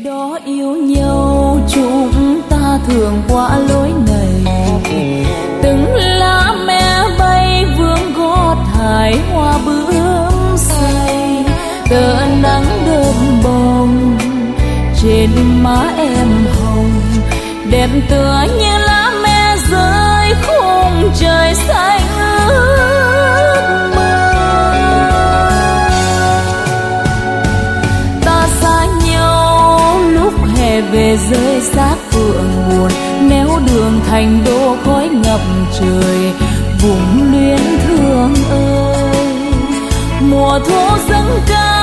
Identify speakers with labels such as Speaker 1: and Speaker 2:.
Speaker 1: đó yêu nhau chúng ta thường qua lối này, từng lá me bay vương gót hải hoa bướm say, tờ nắng đơm bông trên má em hồng, đẹp tựa như lá me rơi khung trời xanh ước mơ. Ta xa nhau lúc hè về rơi xác phượng buồn, nếu đường thành đô khói ngập trời, vùng luyến thương ơi. Mùa thu dâng cao